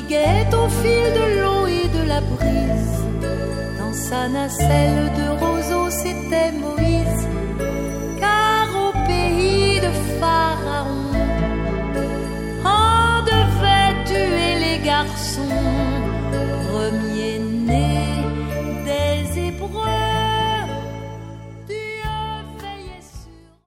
naviguait au fil de l'eau et de la brise. Dans sa nacelle de roseau, c'était Moïse.